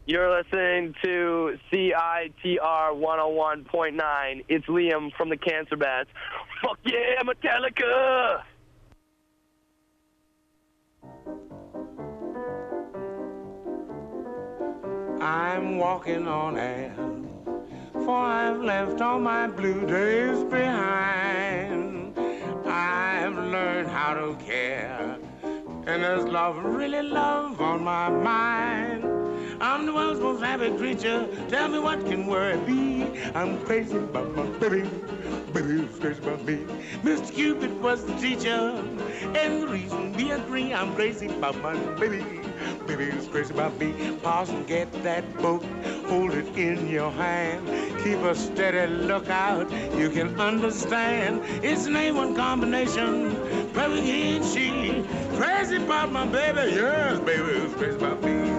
You're listening to CITR 101.9. It's Liam from the Cancer Bats. Fuck yeah, Metallica! I'm walking on air, for I've left all my blue days behind. I've learned how to care, and there's love, really love on my mind. I'm the world's most happy creature. Tell me what can worry me? I'm crazy about my baby. Baby's crazy about me. Mr. Cupid was the teacher, and the reason we agree, I'm crazy about my baby. Baby's crazy about me. Pause and get that book. Hold it in your hand. Keep a steady lookout. You can understand. It's an A1 combination. Perfect he and she. Crazy about my baby. Yes, baby's crazy about me.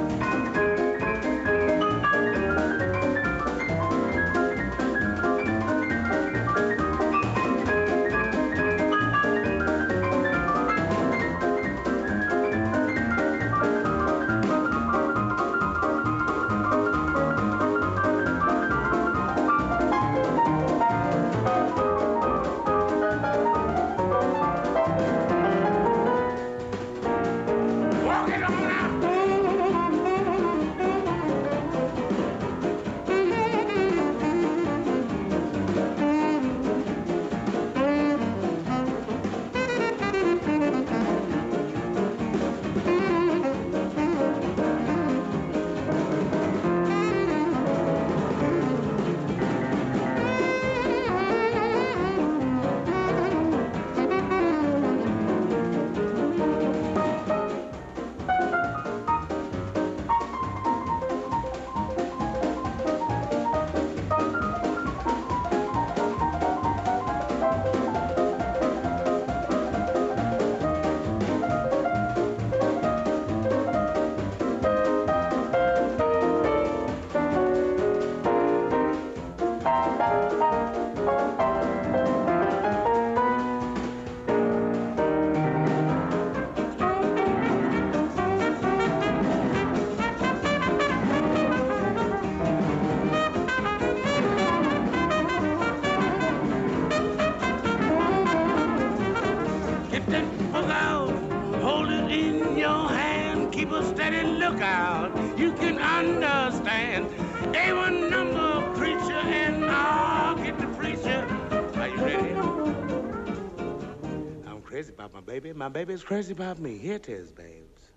My baby's crazy about me. Here it is, babes.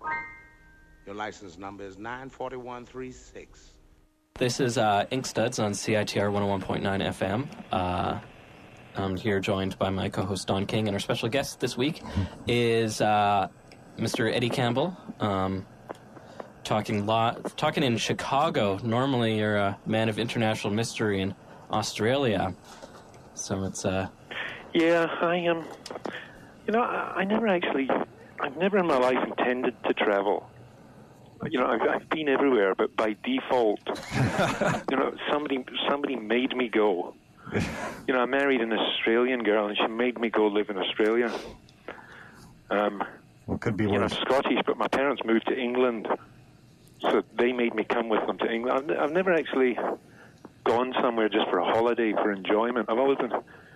Your license number is 94136. This is Ink Studs on CITR 101.9 FM. I'm here joined by my co-host Don King, and our special guest this week is Mr. Eddie Campbell. Talking in Chicago. Normally, you're a man of international mystery in Australia, so it's Yeah, I am. I've never in my life intended to travel. I've been everywhere, but by default, somebody made me go. I married an Australian girl, and she made me go live in Australia. What could be worse? I'm Scottish, but my parents moved to England, so they made me come with them to England. I've never actually gone somewhere just for a holiday, for enjoyment. I've always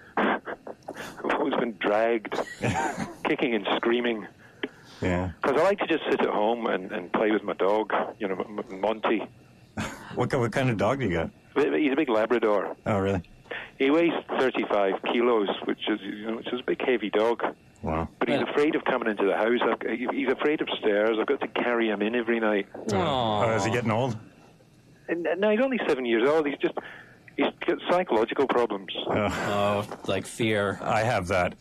been dragged, kicking and screaming. Yeah. Because I like to just sit at home and play with my dog, Monty. What kind of dog do you got? He's a big Labrador. Oh, really? He weighs 35 kilos, which is a big, heavy dog. Wow. But he's afraid of coming into the house. He's afraid of stairs. I've got to carry him in every night. Oh, is he getting old? No, he's only 7 years old. He's got psychological problems. Oh, like fear. I have that.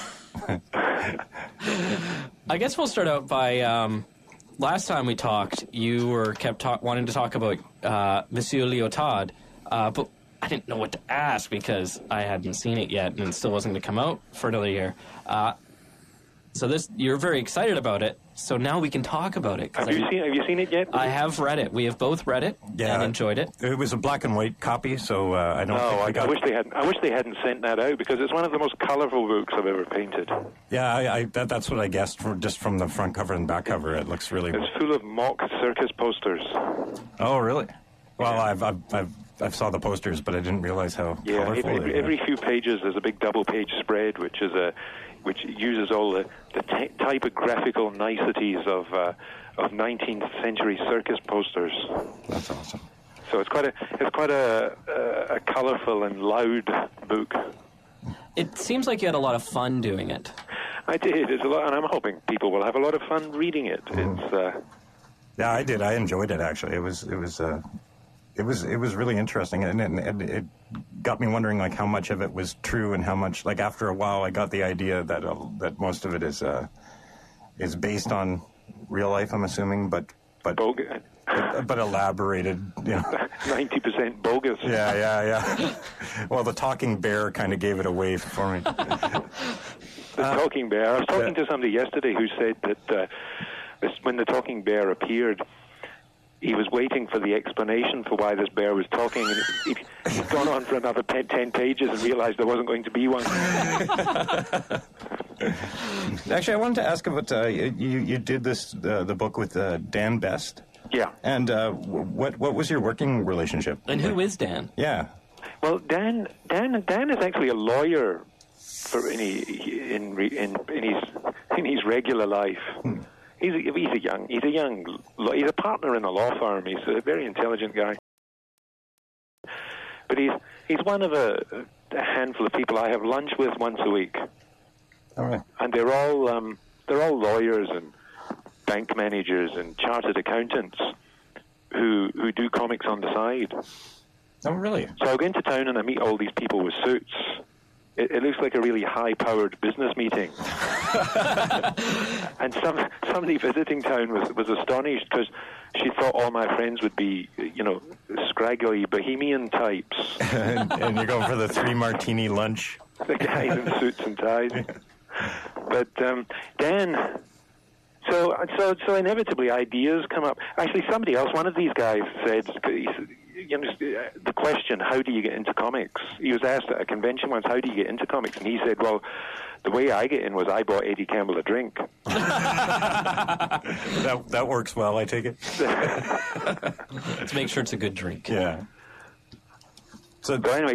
I guess we'll start out by, last time we talked, you kept wanting to talk about Monsieur Lyotard, but I didn't know what to ask because I hadn't seen it yet and it still wasn't going to come out for another year. So you're very excited about it. So now we can talk about it. Have you seen it yet? I have read it. We have both read it and enjoyed it. It was a black and white copy, so I don't. I wish they hadn't. I wish they hadn't sent that out because it's one of the most colourful books I've ever painted. Yeah, that's what I guessed just from the front cover and back cover. It looks really. It's full of mock circus posters. Oh, really? Well, I've saw the posters, but I didn't realize how colorful they were. Every few pages there's a big double-page spread, which uses all the typographical niceties of 19th century circus posters. That's awesome. So it's quite a colourful and loud book. It seems like you had a lot of fun doing it. I did. It's a lot, and I'm hoping people will have a lot of fun reading it. Yeah, I did. I enjoyed it actually. It was really interesting, and it got me wondering like how much of it was true and how much like after a while I got the idea that most of it is based on real life. I'm assuming, but elaborated. 90% bogus. Yeah. Well, the talking bear kind of gave it away for me. The talking bear. I was talking to somebody yesterday who said that when the talking bear appeared, he was waiting for the explanation for why this bear was talking, and he'd gone on for another 10 pages and realized there wasn't going to be one. Actually, I wanted to ask about, you did the book with Dan Best. Yeah. And what was your working relationship? And who is Dan? Yeah. Well, Dan is actually a lawyer in his regular life. He's a partner in a law firm. He's a very intelligent guy, but he's one of a handful of people I have lunch with once a week. All right. And they're all lawyers and bank managers and chartered accountants who do comics on the side. Oh, really? So I go into town and I meet all these people with suits. It looks like a really high-powered business meeting. And somebody visiting town was astonished because she thought all my friends would be, scraggly bohemian types. and you're going for the 3-martini lunch. The guys in suits and ties. But Dan... So inevitably ideas come up. Actually, somebody else, one of these guys said... the question, how do you get into comics? He was asked at a convention once, how do you get into comics? And he said, well, the way I get in was I bought Eddie Campbell a drink. That works well, I take it. Let's make sure it's a good drink. Yeah. But anyway,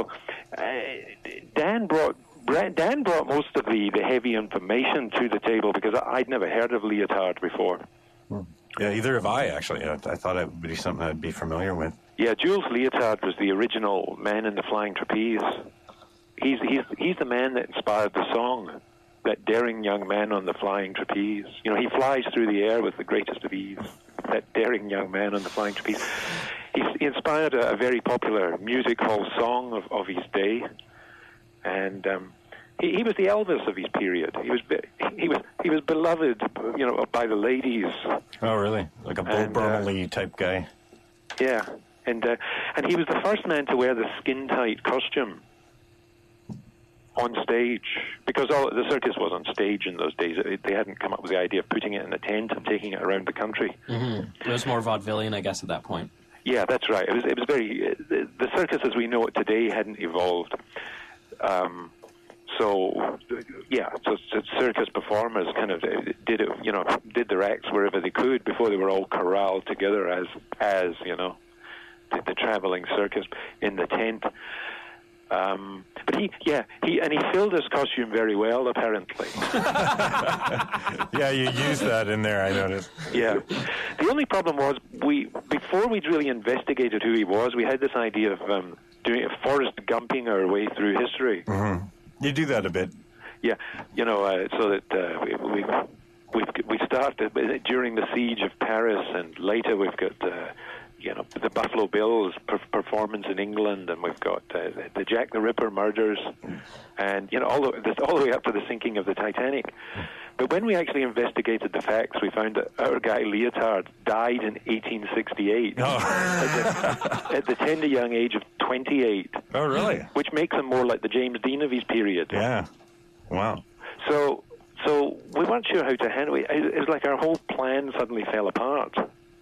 Dan brought most of the heavy information to the table because I'd never heard of Leotard before. Yeah, either have I, actually. I thought it would be something I'd be familiar with. Yeah, Jules Leotard was the original Man in the Flying Trapeze. He's the man that inspired the song, that daring young man on the flying trapeze. He flies through the air with the greatest of ease. That daring young man on the flying trapeze. He inspired a very popular music hall song of his day, and he was the Elvis of his period. He was beloved, by the ladies. Oh, really? Like a Bo Burnley type guy. Yeah, and he was the first man to wear the skin-tight costume on stage, because the circus was on stage in those days. They hadn't come up with the idea of putting it in a tent and taking it around the country. Mm-hmm. It was more vaudevillian, I guess, at that point. Yeah, that's right. It was very... the circus as we know it today hadn't evolved. So circus performers kind of did their acts wherever they could before they were all corralled together as the traveling circus in the tent. But he filled his costume very well, apparently. Yeah, you used that in there, I noticed. Yeah. The only problem was before we'd really investigated who he was, we had this idea of doing Forrest Gumping our way through history. Mm-hmm. You do that a bit. Yeah, so that we started during the siege of Paris, and later we've got the Buffalo Bills performance in England, and we've got the Jack the Ripper murders, and all the way up to the sinking of the Titanic. But when we actually investigated the facts, we found that our guy Leotard died in 1868 at the tender young age of 28. Oh, really? Which makes him more like the James Dean of his period. Yeah. Wow. So So we weren't sure how to handle it. It was like our whole plan suddenly fell apart.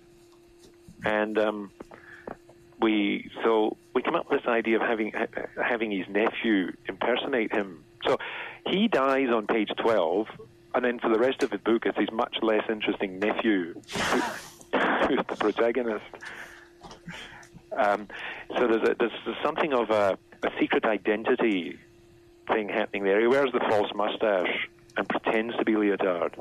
And we came up with this idea of having his nephew impersonate him. So he dies on page 12, and then for the rest of the book, it's his much less interesting nephew who's the protagonist. So there's something of a secret identity thing happening there. He wears the false mustache and pretends to be Leotard.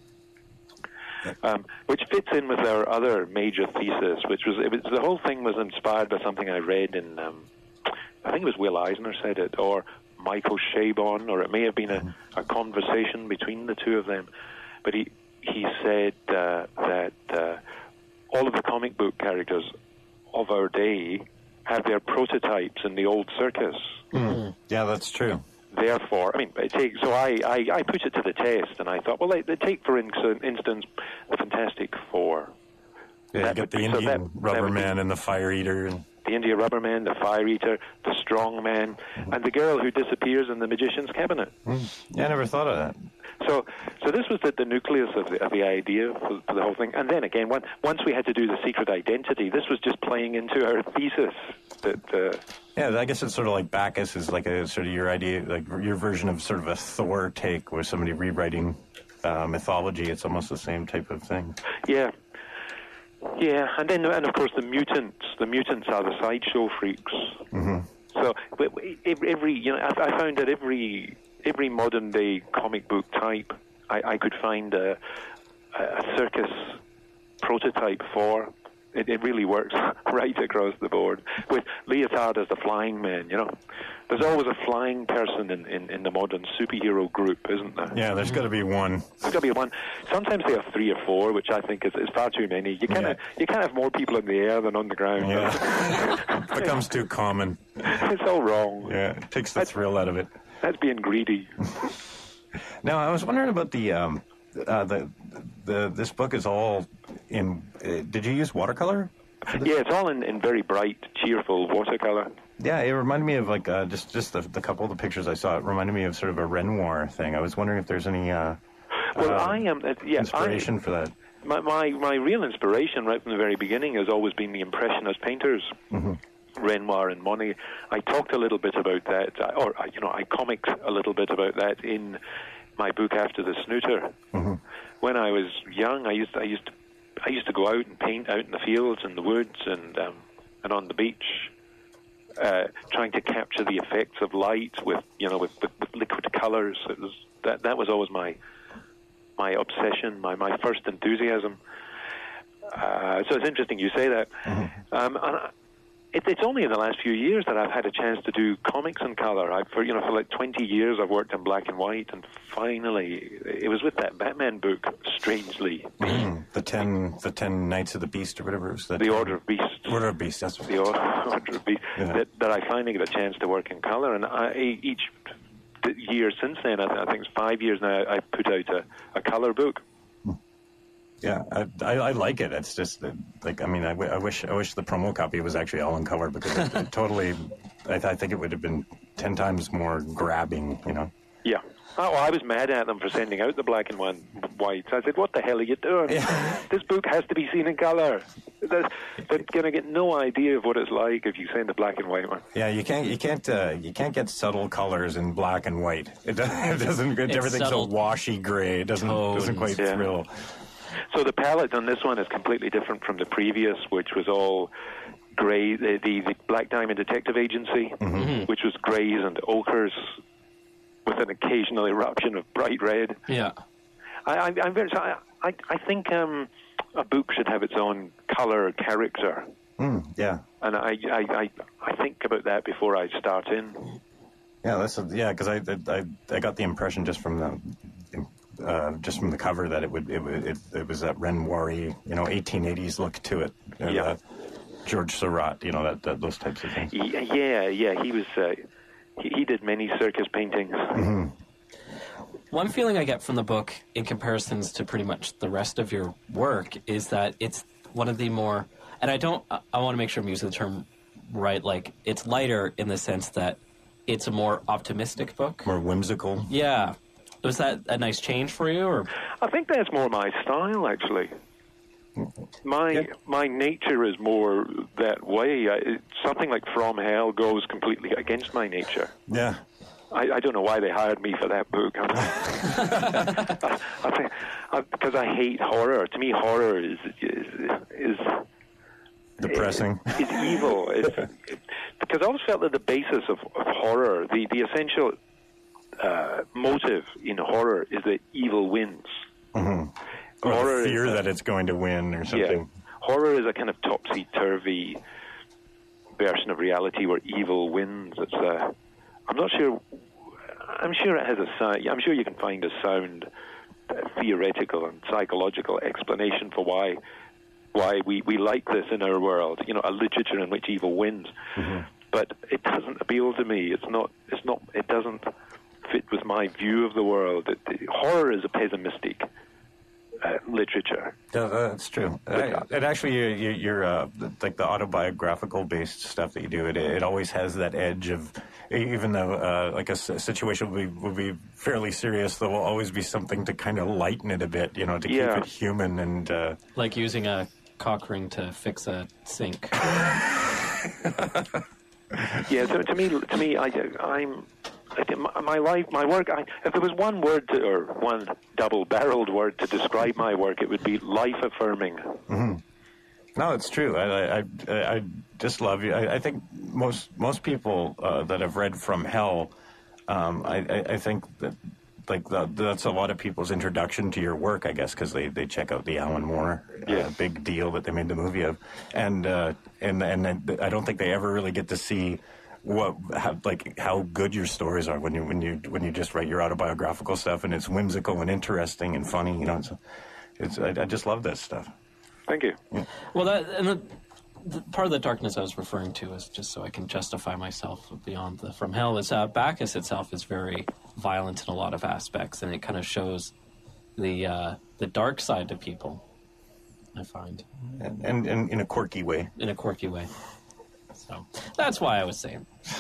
Which fits in with our other major thesis, which was the whole thing was inspired by something I read in, I think it was Will Eisner said it, or Michael Chabon, or it may have been a conversation between the two of them. But he said that all of the comic book characters of our day have their prototypes in the old circus. Mm. Yeah, that's true. Therefore, I put it to the test, and I thought, well, they take, for instance, the Fantastic Four. Yeah, you get the Indian Rubber Man and the Fire Eater. And the Indian Rubber Man, the Fire Eater, the Strong Man, and the girl who disappears in the Magician's Cabinet. Yeah, I never thought of that. So this was the nucleus of the idea for the whole thing. And then again, once we had to do the secret identity, this was just playing into our thesis. Yeah, I guess it's sort of like Bacchus is like a sort of your idea, like your version of sort of a Thor take, where somebody rewriting mythology. It's almost the same type of thing. Yeah. Yeah, and of course the mutants. The mutants are the sideshow freaks. Mm-hmm. So I found that every modern day comic book type, I could find a circus prototype for. It really works right across the board. With Leotard as the flying man, there's always a flying person in the modern superhero group, isn't there? Yeah, there's got to be one. There's got to be one. Sometimes they have 3 or 4, which I think is far too many. You can't have more people in the air than on the ground. Yeah. It becomes too common. It's all wrong. Yeah, it takes the thrill out of it. That's being greedy. Now, I was wondering about this book is all in. Did you use watercolor? Yeah, it's all in very bright, cheerful watercolor. Yeah, it reminded me of like just the couple of the pictures I saw. It reminded me of sort of a Renoir thing. I was wondering if there's any inspiration for that. My real inspiration right from the very beginning has always been the Impressionist painters. Mm-hmm. Renoir and Monet. I talked a little bit about that, I comicked a little bit about that in my book After the Snooter. Mm-hmm. When I was young, I used to go out and paint out in the fields and the woods and on the beach, trying to capture the effects of light with liquid colors. It was that was always my obsession, my first enthusiasm. So it's interesting you say that. Mm-hmm. It's only in the last few years that I've had a chance to do comics in color. For like 20 years I've worked in black and white, and finally it was with that Batman book, strangely. Mm-hmm. The 10 Knights of the Beast or whatever it was. The Order of Beasts. Order of Beasts, that's what the Order of Beasts. Yeah. That I finally get a chance to work in color, and each year since then, I think it's 5 years now, I put out a color book. Yeah, I like it. It's just like, I mean, I wish the promo copy was actually all in color, because it totally, I think it would have been 10 times more grabbing, Yeah. Oh, well, I was mad at them for sending out the black and white. I said, "What the hell are you doing? Yeah. This book has to be seen in color. They're going to get no idea of what it's like if you send the black and white one." Yeah, you can't get subtle colors in black and white. It doesn't. Everything's so washy gray. It doesn't quite thrill. So the palette on this one is completely different from the previous, which was all grey. The Black Diamond Detective Agency, mm-hmm. which was greys and ochres, with an occasional eruption of bright red. Yeah, I think a book should have its own color character. Yeah, and I think about that before I start in. Yeah, because I got the impression just from the cover that it was that Renoir-y, 1880s look to it. Yeah. George Seurat, those types of things. Yeah, he was. He did many circus paintings. Mm-hmm. One feeling I get from the book, in comparisons to pretty much the rest of your work, is that it's one of the more, and I want to make sure I'm using the term right, like, it's lighter in the sense that it's a more optimistic book. More whimsical. Yeah. Was that a nice change for you, or? I think that's more my style, actually. My nature is more that way. Something like From Hell goes completely against my nature. Yeah. I don't know why they hired me for that book. Because I hate horror. To me, horror is depressing. It's evil. Because I always felt that the basis of horror, the essential motive in horror, is that evil wins. Mm-hmm. Or horror the fear that it's going to win or something. Yeah. Horror is a kind of topsy-turvy version of reality where evil wins. It's I'm not sure. I'm sure it has a sound. I'm sure you can find a sound theoretical and psychological explanation for why we like this in our world. You know, a literature in which evil wins. Mm-hmm. But it doesn't appeal to me. It doesn't fit with my view of the world. Horror is a pessimistic literature. Yeah, that's true. And actually, you're like the autobiographical based stuff that you do. It always has that edge of, even though like a situation will be fairly serious, there will always be something to kind of lighten it a bit. You know, to keep it human and like using a cock ring to fix a sink. Yeah. So to me, my life, my work. If there was one word or one double-barreled word to describe my work, it would be life-affirming. Mm-hmm. No, it's true. I just love you. I think most people that have read From Hell, I think that that's a lot of people's introduction to your work, I guess, because they check out the Alan Moore big deal that they made the movie of, and I don't think they ever really get to see how good your stories are when you just write your autobiographical stuff, and it's whimsical and interesting and funny. You know, I just love that stuff. Thank you. Yeah. Well, the part of the darkness I was referring to is just so I can justify myself beyond the From Hell. Is Bacchus itself is very violent in a lot of aspects, and it kind of shows the dark side to people, I find, and in a quirky way. In a quirky way. So that's why I was saying.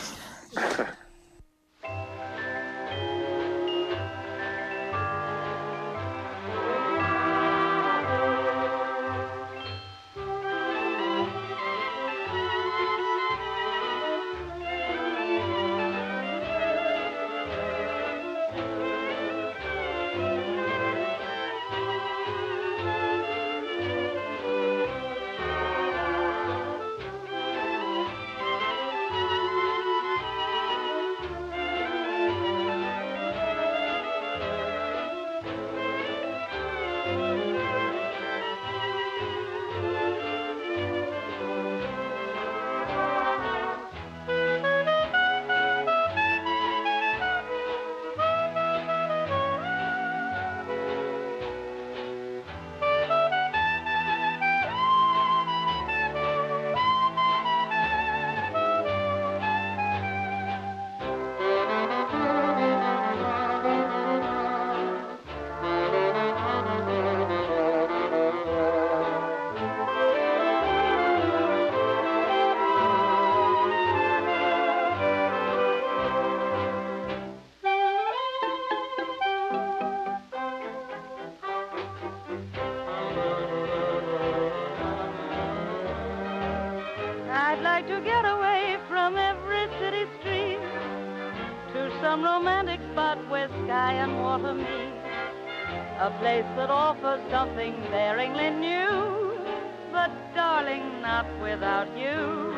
I'd like to get away from every city street to some romantic spot where sky and water meet. A place that offers something daringly new, but darling, not without you.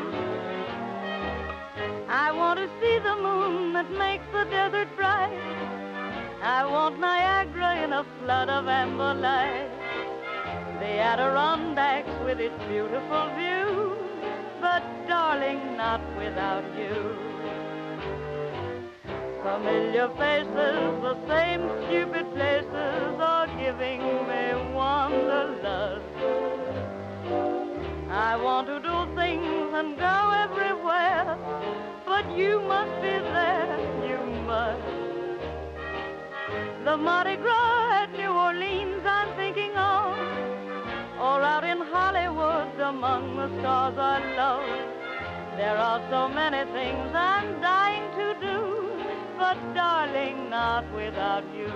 I want to see the moon that makes the desert bright. I want Niagara in a flood of amber light. The Adirondacks with its beautiful view, but darling, not without you. Familiar faces, the same stupid places are giving me wanderlust. I want to do things and go everywhere, but you must be there, you must. The Mardi Gras at New Orleans I'm thinking of, or out in Hollywood among the stars I love. There are so many things I'm dying to do, but darling, not without you.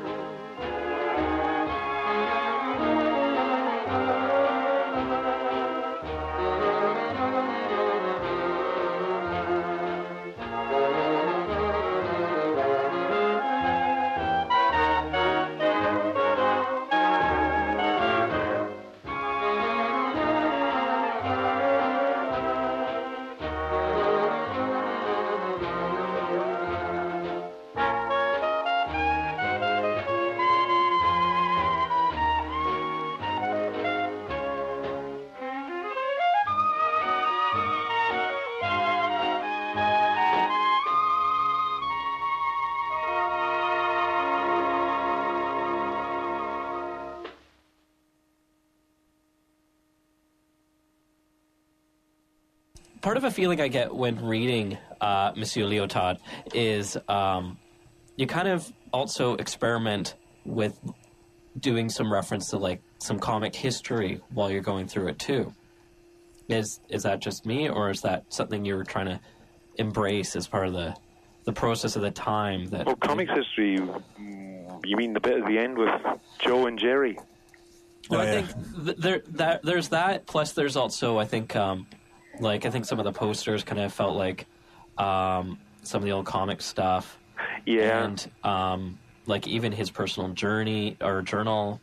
Part of a feeling I get when reading Monsieur Lyotard is you kind of also experiment with doing some reference to like some comic history while you're going through it too. Is that just me, or is that something you were trying to embrace as part of the process of the time? That well, comics history. You mean the bit at the end with Joe and Jerry? Well, I think there's that. Plus, there's also I think some of the posters kind of felt like some of the old comic stuff. Yeah. And like even his personal journey or journal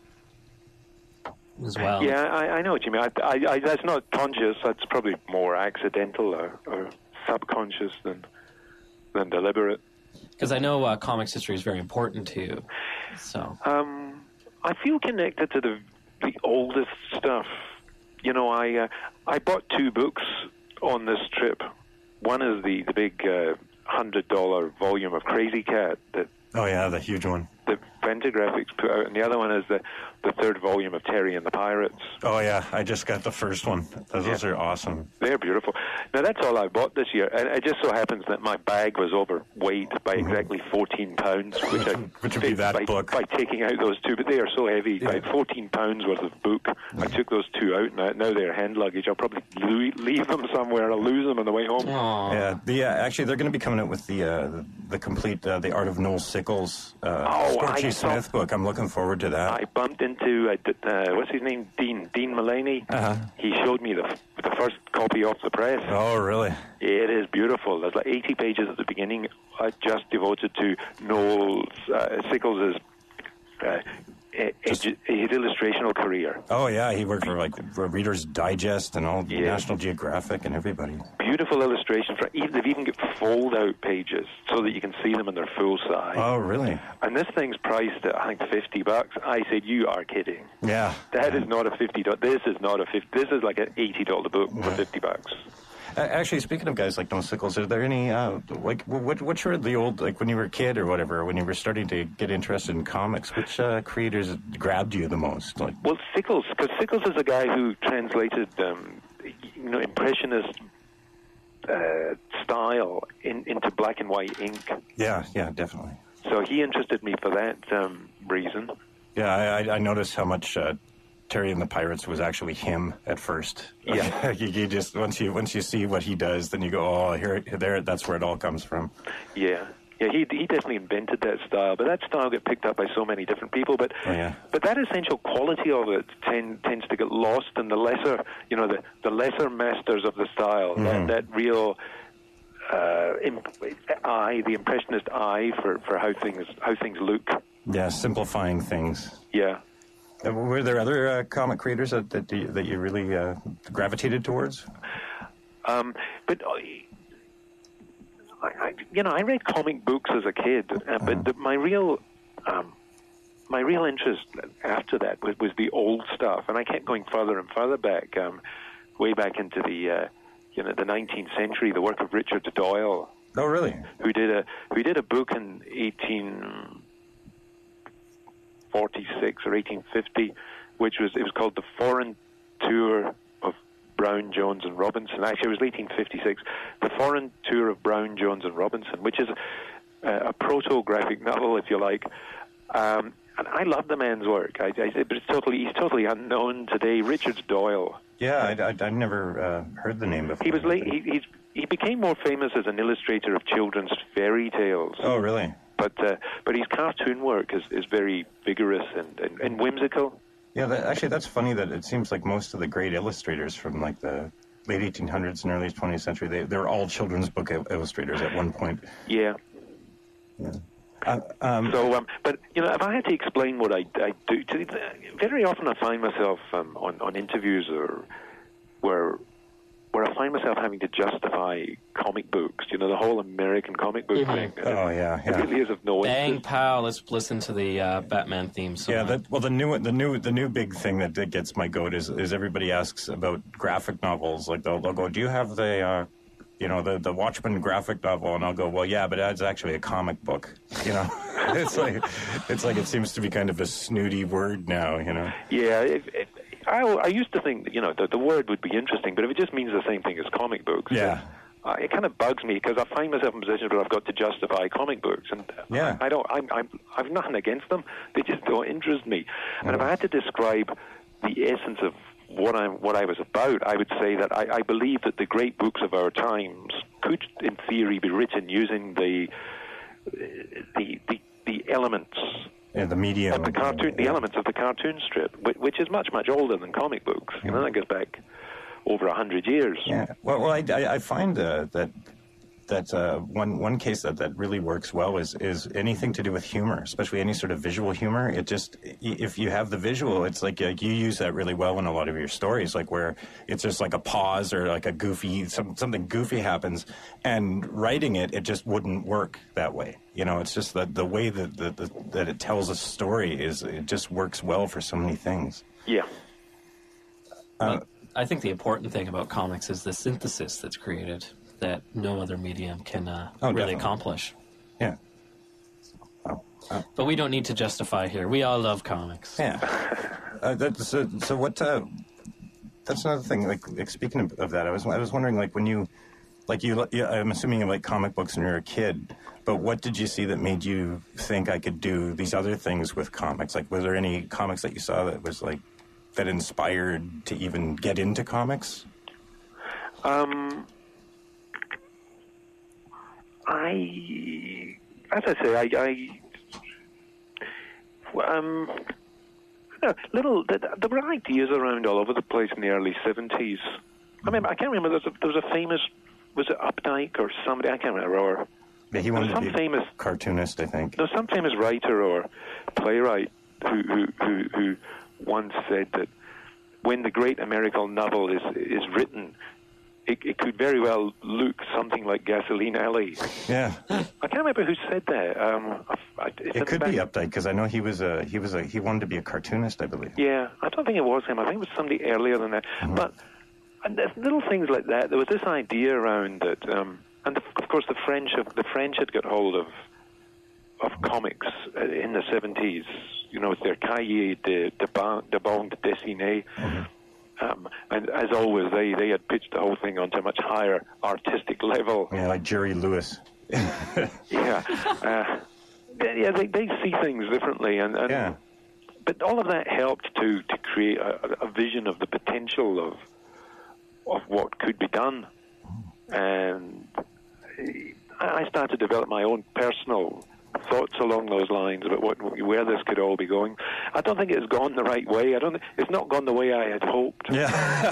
as well. Yeah, I know what you mean. I that's not conscious. That's probably more accidental or subconscious than deliberate. Because I know comics history is very important to you. So I feel connected to the oldest stuff. You know, I bought 2 books on this trip. One is the big $100 volume of Crazy Cat that Oh yeah, the huge one. that Fantagraphics put out, and the other one is the 3rd volume of Terry and the Pirates. Oh yeah, I just got the first one. Those are awesome. They're beautiful. Now, that's all I bought this year, and it just so happens that my bag was overweight by exactly 14 pounds, Which would be that book. By taking out those 2, but they are so heavy. Yeah. About 14 pounds worth of book. I took those 2 out, now they're hand luggage. I'll probably leave them somewhere. I'll lose them on the way home. Aww. Yeah, actually, they're going to be coming out with the complete The Art of Noel Sickles I Scorchy saw- Smith book. I'm looking forward to that. I bumped into what's his name, Dean Mulaney. Uh-huh. He showed me the first copy off the press. Oh, really? It is beautiful. There's like 80 pages at the beginning, just devoted to Noel Sickles' his illustrational career. Oh, yeah, he worked for Reader's Digest and all National Geographic and everybody. Beautiful illustrations. They've even got fold-out pages so that you can see them in their full size. Oh, really? And this thing's priced at, I think, $50. I said, you are kidding. Yeah. That is not a $50. This is not a $50. This is like an $80 book for $50. Actually, speaking of guys like Noel Sickles, are there any, which were the old, like when you were a kid or whatever, when you were starting to get interested in comics, which creators grabbed you the most? Like, well, Sickles, because Sickles is a guy who translated, Impressionist style into black and white ink. yeah, definitely. So he interested me for that reason. Yeah, I noticed how much Terry and the Pirates was actually him at first. Yeah. you just once you see what he does, then you go, oh, that's where it all comes from. Yeah. Yeah, he definitely invented that style, but that style got picked up by so many different people. But but that essential quality of it tends to get lost in the lesser, the lesser masters of the style. Mm-hmm. That real eye, the impressionist eye for how things look. Yeah, simplifying things. Yeah. Were there other comic creators that you really gravitated towards? But I read comic books as a kid, but my real interest after that was the old stuff, and I kept going further and further back, way back into the 19th century. The work of Richard Doyle. Oh, really? Who did a book in 1846 or 1850, it was called The Foreign Tour of Brown, Jones, and Robinson. Actually, it was 1856. The Foreign Tour of Brown, Jones, and Robinson, which is a proto-graphic novel, if you like. And I love the man's work. But he's totally unknown today. Richard Doyle. Yeah, I never heard the name before. He was late. he became more famous as an illustrator of children's fairy tales. Oh, really? But his cartoon work is very vigorous and whimsical. Yeah, actually, that's funny that it seems like most of the great illustrators from like the late 1800s and early 20th century, they're all children's book illustrators at one point. Yeah. But if I had to explain what I do, very often I find myself on interviews or where I find myself having to justify comic books. The whole American comic book thing. Oh yeah. It really is of no Bang, interest. pow! Let's listen to the Batman theme song. Yeah, the new big thing that gets my goat is everybody asks about graphic novels. Like they'll go, do you have the the Watchmen graphic novel? And I'll go, well, yeah, but that's actually a comic book. It's like it seems to be kind of a snooty word now. Yeah. I used to think that the word would be interesting, but if it just means the same thing as comic books, yeah. It kind of bugs me because I find myself in positions where I've got to justify comic books, and yeah. I've nothing against them. They just don't interest me. And if I had to describe the essence of what I was about, I would say that I believe that the great books of our times could, in theory, be written using the elements. Yeah, the medium of the cartoon, the elements of the cartoon strip, which is much, much older than comic books. That goes back over 100 years. Yeah. Well, I find that one case that really works well is anything to do with humor, especially any sort of visual humor. It just, if you have the visual, it's like you use that really well in a lot of your stories, like where it's just like a pause or like a goofy, something goofy happens, and writing it just wouldn't work that way. It's just that the way that it tells a story it just works well for so many things. Yeah. I think the important thing about comics is the synthesis that's created that no other medium can really accomplish. Yeah. But we don't need to justify here. We all love comics. Yeah. So what? That's another thing. Like speaking of that, I was wondering, like when you I'm assuming you like comic books when you were a kid. But what did you see that made you think I could do these other things with comics? Like, was there any comics that you saw that was like that inspired to even get into comics? As I say, there were ideas around all over the place in the early 70s. I can't remember. There was a famous, was it Updike or somebody? I can't remember. Or yeah, he wanted to be a famous cartoonist, I think. There's some famous writer or playwright who once said that when the great American novel is written, it could very well look something like Gasoline Alley. Yeah, I can't remember who said that. It could be Updike because I know he wanted to be a cartoonist, I believe. Yeah, I don't think it was him. I think it was somebody earlier than that. Mm-hmm. But there's little things like that. There was this idea around that, and of course the French had got hold of comics in the 70s. With their cahiers de bande dessinée. Mm-hmm. And as always, they had pitched the whole thing onto a much higher artistic level. Yeah, like Jerry Lewis. Yeah. They see things differently, and but all of that helped to create a vision of the potential of what could be done. And I started to develop my own personal thoughts along those lines about where this could all be going. I don't think it's gone the right way. It's not gone the way I had hoped. Yeah.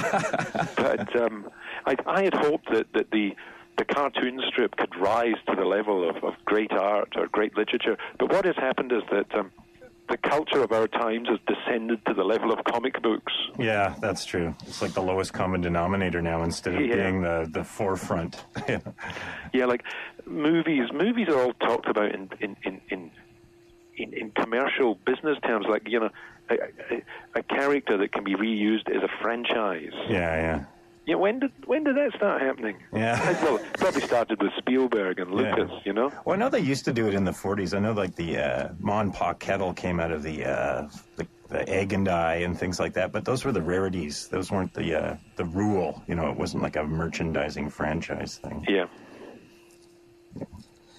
But I had hoped that the cartoon strip could rise to the level of great art or great literature. But what has happened is that the culture of our times has descended to the level of comic books. Yeah, that's true. It's like the lowest common denominator now instead of being the forefront. Yeah, like movies. Movies are all talked about in commercial business terms, like a character that can be reused as a franchise. Yeah. Yeah, when did that start happening? Yeah. Well, it probably started with Spielberg and Lucas, Well, I know they used to do it in the 40s. I know, like, the Ma and Pa Kettle came out of the Egg and I and things like that, but those were the rarities. Those weren't the rule. It wasn't like a merchandising franchise thing. Yeah.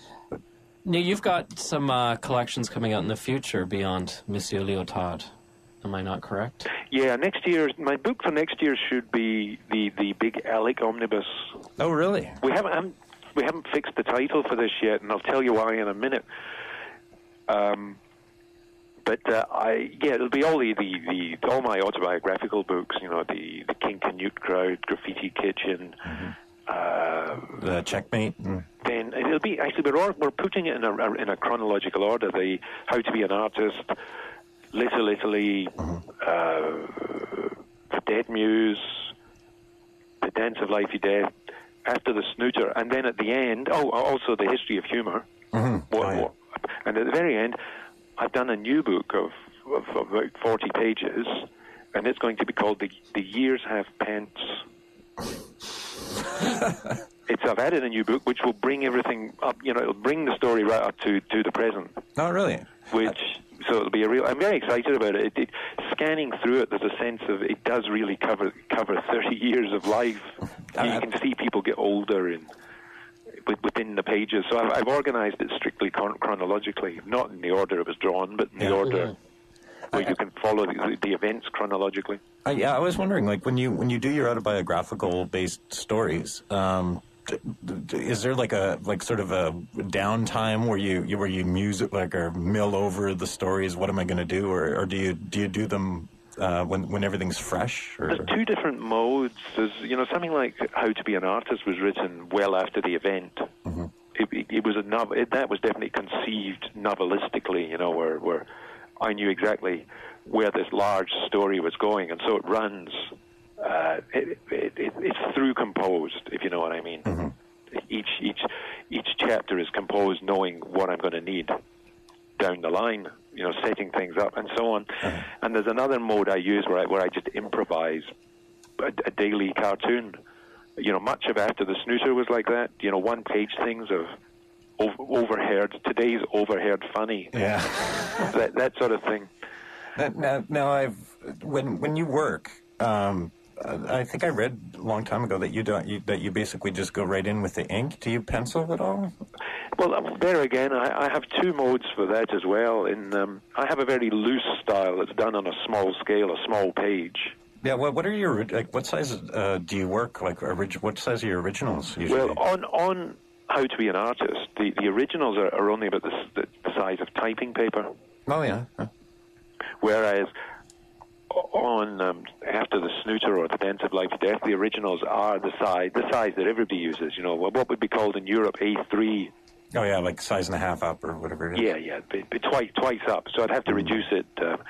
Now, you've got some collections coming out in the future beyond Monsieur Lyotard. Am I not correct? Yeah, my book for next year should be the Big Alec Omnibus. Oh, really? We haven't fixed the title for this yet, and I'll tell you why in a minute. It'll be all all my autobiographical books. You know, the King Canute Crowd, Graffiti Kitchen, The Checkmate. Then it'll be actually we're putting it in a chronological order. The How to Be an Artist, Little Italy, The Dead Muse, The Dance of Life and Death, After the Snooter, and then at the end, also The History of Humor. And at the very end, I've done a new book of about 40 pages, and it's going to be called The Years Have Pants. I've added a new book which will bring everything up. You know, it'll bring the story right up to the present. Oh, really? So it'll be I'm very excited about it. Scanning through it, there's a sense of it does really cover 30 years of life. You can see people get older within the pages. So I've organized it strictly chronologically, not in the order it was drawn, but in the order where you can follow the events chronologically. I was wondering, like, when you do your autobiographical based stories, is there like sort of a downtime where you muse it, like, or mill over the stories? What am I going to do, or do you do them when everything's fresh? Or? There's two different modes. There's something like How to Be an Artist was written well after the event. Mm-hmm. It was a novel. That was definitely conceived novelistically. You know, where I knew exactly where this large story was going, and so it runs. It's through composed, if you know what I mean. Mm-hmm. Each chapter is composed knowing what I'm going to need down the line, you know, setting things up and so on. Mm-hmm. And there's another mode I use where I just improvise a daily cartoon. You know, much of After the Snooter was like that. You know, one-page things of today's overheard funny. Yeah. that sort of thing. Now when you work, I think I read a long time ago that you basically just go right in with the ink. Do you pencil at all? Well, there again, I have two modes for that as well. I have a very loose style that's done on a small scale, a small page. Yeah. What are your what size do you work like? What size are your originals usually? Well, on How to Be an Artist, the originals are only about the size of typing paper. Oh yeah. Huh. Whereas on After the Snooter or The Dance of Life and Death, the originals are the size that everybody uses. You know, what would be called in Europe A3. Oh yeah, like size and a half up or whatever it is. Yeah, twice up. So I'd have to reduce it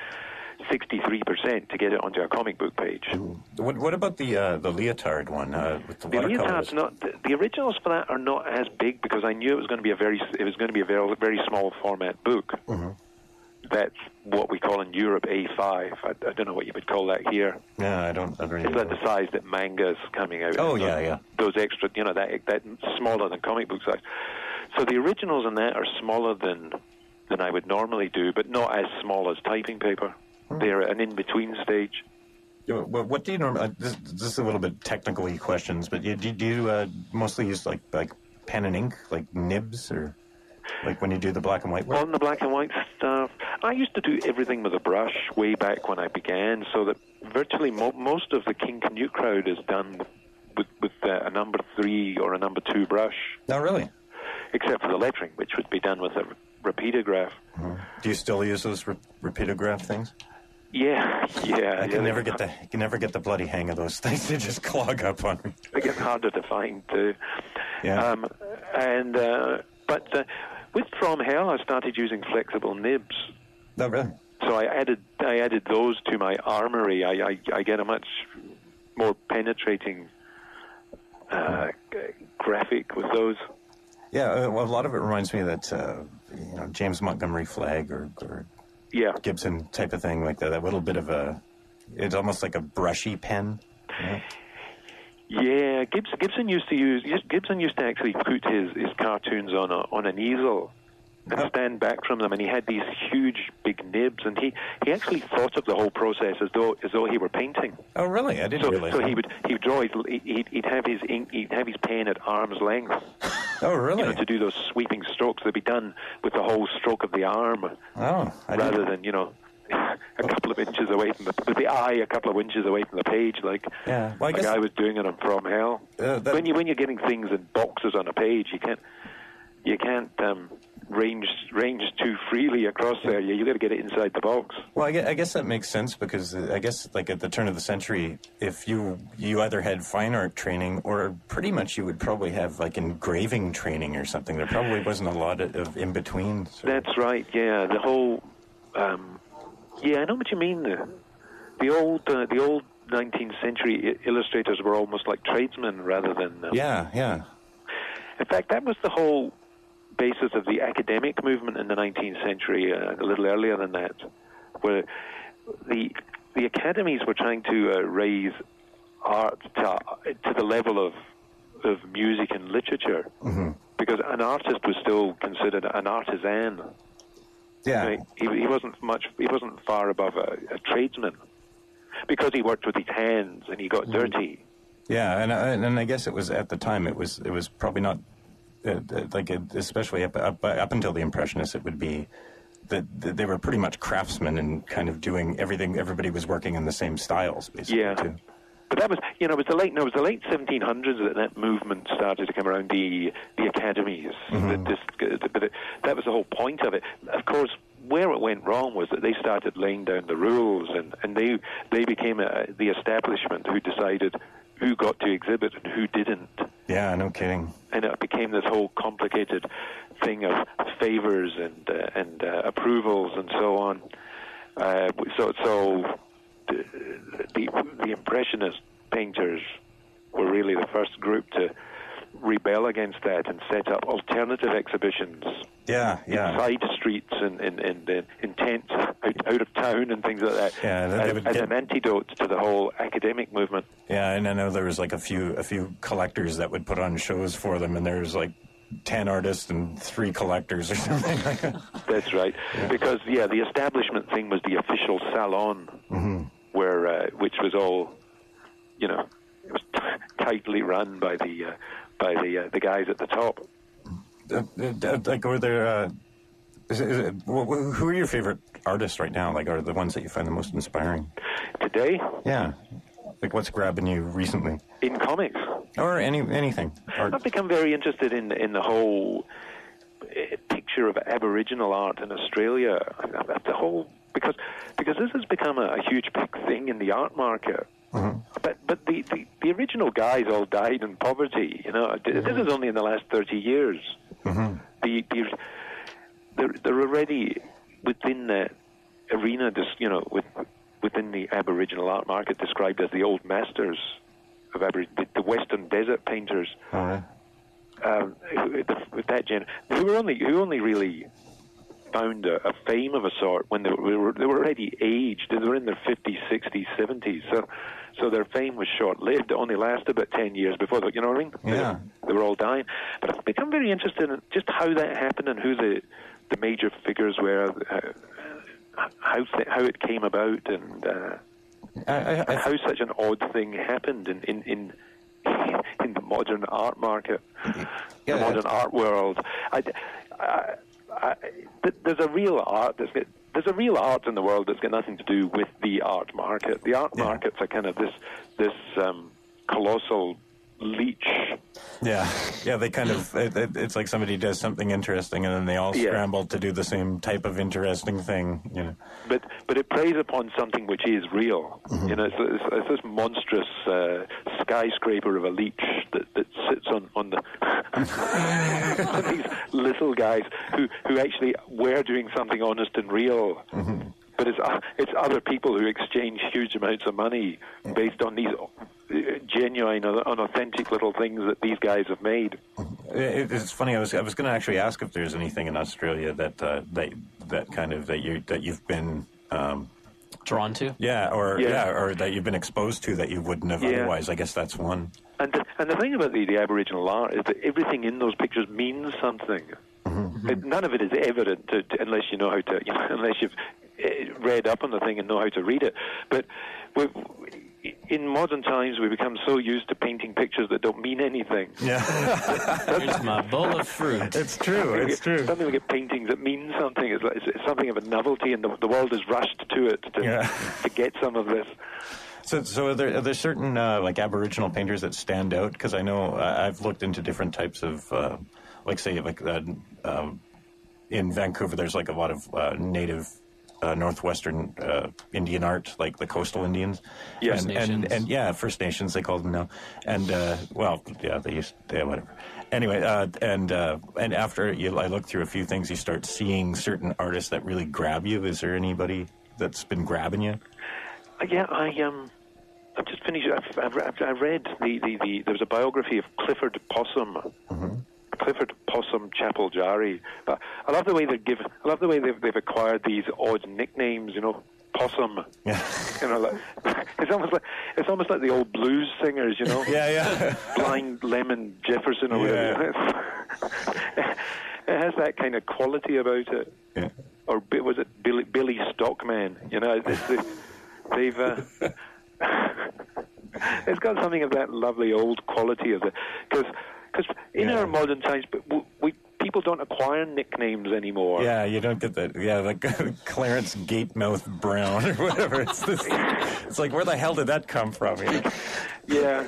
63% to get it onto a comic book page. What about the leotard one with the watercolors? The originals for that are not as big because I knew it was going to be a very very small format book. Mm-hmm. That's what we call in Europe A5. I don't know what you would call that here. Yeah, I don't really know. Is that the size that manga's coming out? Oh, yeah. Those extra, you know, that smaller than comic book size. So the originals in that are smaller than I would normally do, but not as small as typing paper. They're an in-between stage. What do you normally... This is a little bit technical questions, but do you mostly use like pen and ink, like nibs, or... Like when you do the black and white work? On the black and white stuff, I used to do everything with a brush way back when I began, so that virtually most of the King Canute Crowd is done with a number 3 or a number 2 brush. Oh, really? Except for the lettering, which would be done with a repeatograph. Mm-hmm. Do you still use those repeatograph things? Yeah. I can never get the bloody hang of those things. They just clog up on me. They get harder to find too. Yeah. But with From Hell, I started using flexible nibs. Oh, really? So I added those to my armory. I get a much more penetrating graphic with those. Yeah, well, a lot of it reminds me of that James Montgomery Flagg or Gibson type of thing, like that little bit of it's almost like a brushy pen. Yeah. Yeah, Gibson used to actually put his cartoons on an easel and stand back from them, and he had these huge big nibs, and he actually thought of the whole process as though he were painting. Oh, really? I didn't realize. So he'd draw he'd have his ink, he'd have his pen at arm's length. Oh, really? You know, to do those sweeping strokes, they'd be done with the whole stroke of the arm. Oh, rather than a couple of inches away from with the eye a couple of inches away from the page, like Yeah, well, I guess I was doing it on From Hell. When you're getting things in boxes on a page, you can't range too freely across there. You got to get it inside the box. Well, I guess that makes sense because I guess like at the turn of the century, if you either had fine art training or pretty much you would probably have like engraving training or something. There probably wasn't a lot of in between. So. That's right. Yeah, the whole. I know what you mean. The old 19th century illustrators were almost like tradesmen rather than. Yeah. In fact, that was the whole basis of the academic movement in the 19th century, a little earlier than that, where the academies were trying to raise art to the level of music and literature, because an artist was still considered an artisan. Yeah, he wasn't far above a tradesman, because he worked with his hands and he got dirty. Yeah, and I guess it was at the time it was probably not. Especially up until the Impressionists, it would be that they were pretty much craftsmen and kind of doing everything. Everybody was working in the same styles, basically. Yeah, too. But that was, it was the late 1700s that movement started to come around the academies. That was the whole point of it. Of course, where it went wrong was that they started laying down the rules, and they became the establishment who decided who got to exhibit and who didn't. Yeah, no kidding. And it became this whole complicated thing of favors and approvals and so on. So the Impressionist painters were really the first group to rebel against that and set up alternative exhibitions. Yeah. In side streets and in tents out of town and things like that. Yeah, as an antidote to the whole academic movement. Yeah, and I know there was like a few collectors that would put on shows for them, and there was like 10 artists and 3 collectors or something like that. That's right, because the establishment thing was the official salon, where which was all, it was tightly run by the guys at the top. Like, were there? Who are your favorite artists right now? Like, are the ones that you find the most inspiring today? Yeah, like what's grabbing you recently in comics or anything? I've become very interested in the whole picture of Aboriginal art in Australia. The whole because this has become a huge big thing in the art market. But the original guys all died in poverty. This is only in the last 30 years. They're already within the arena, within the Aboriginal art market, described as the old masters of the Western Desert painters. With that who only really found a fame of a sort when they were already aged. They were in their 50s, 60s, 70s. So their fame was short-lived. It only lasted about 10 years before that. You know what I mean? Yeah. They were all dying. But I've become very interested in just how that happened and who the major figures were, how it came about, and how such an odd thing happened in the modern art market, the modern art world. There's a real art there's a real art in the world that's got nothing to do with the art market. The art markets are kind of this colossal leech. Yeah, they kind of, it's like somebody does something interesting and then they all scramble to do the same type of interesting thing, But it preys upon something which is real. It's this monstrous skyscraper of a leech that sits on the on these little guys who actually were doing something honest and real. But it's other people who exchange huge amounts of money based on these genuine and authentic little things that these guys have made. It's funny. I was going to actually ask if there's anything in Australia that you've been drawn to. Or that you've been exposed to that you wouldn't have otherwise. I guess that's one. And the thing about the Aboriginal art is that everything in those pictures means something. None of it is evident unless you know how to, unless you've read up on the thing and know how to read it. But in modern times, we become so used to painting pictures that don't mean anything. Yeah. Here's my bowl of fruit. It's true. It's true. Suddenly we get paintings that mean something. It's something of a novelty, and the world is rushed to it to get some of this. So are there certain like Aboriginal painters that stand out? Because I know I've looked into different types of, in Vancouver, there's like a lot of native northwestern Indian art, like the coastal Indians. Yeah, First Nations. And First Nations they called them now. And whatever. Anyway, and after I look through a few things, you start seeing certain artists that really grab you. Is there anybody that's been grabbing you? Yeah, I've just finished. I read there was a biography of Clifford Possum. Mm-hmm. Clifford Possum Chapel-Jari. But I love the way they've acquired these odd nicknames. You know, Possum. Yeah. You know, it's almost like the old blues singers. You know. Yeah. Blind Lemon Jefferson or whatever. It has that kind of quality about it. Yeah. Or was it Billy Stockman? You know, they've. It's got something of that lovely old quality of it, because in our modern times, people don't acquire nicknames anymore. Yeah, you don't get that. Yeah, like Clarence Gatemouth Brown or whatever. It's like, where the hell did that come from? Yeah.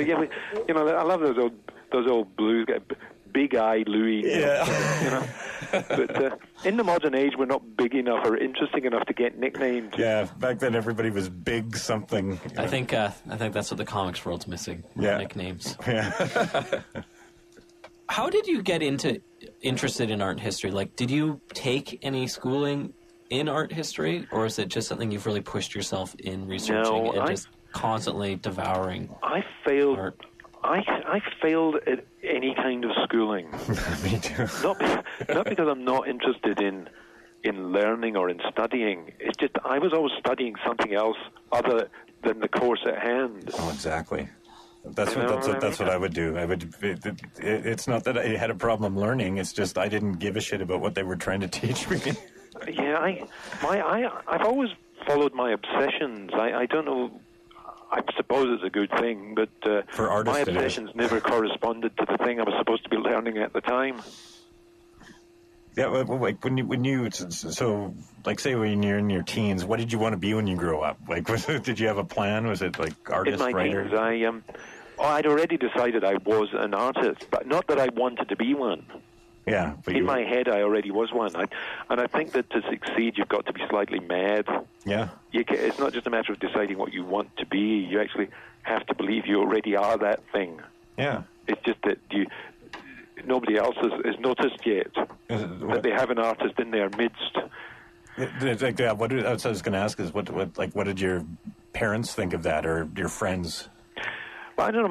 I love those old blues guys. Big Eye Louie. Yeah. You know. But in the modern age, we're not big enough or interesting enough to get nicknamed. Yeah, back then everybody was big something. I think that's what the comics world's missing. Yeah. Nicknames. Yeah. How did you get interested in art history? Like, did you take any schooling in art history, or is it just something you've really pushed yourself in researching and just constantly devouring? I failed. Art? I failed at any kind of schooling. Me too. Not because I'm not interested in learning or in studying. It's just I was always studying something else other than the course at hand. Oh, exactly. That's what I would do. It's not that I had a problem learning. It's just I didn't give a shit about what they were trying to teach me. Yeah, I've always followed my obsessions. I don't know. I suppose it's a good thing, but for artists, my obsessions never corresponded to the thing I was supposed to be learning at the time. Yeah, like when you say when you're in your teens, what did you want to be when you grow up? Like, did you have a plan? Was it like artist, in my writer? teens, I'd already decided I was an artist, but not that I wanted to be one. Yeah, but in my head, I already was one. And I think that to succeed, you've got to be slightly mad. Yeah. It's not just a matter of deciding what you want to be. You actually have to believe you already are that thing. Yeah. It's just that nobody else has noticed yet that they have an artist in their midst. What I was going to ask is what did your parents think of that, or your friends? Well, I don't know.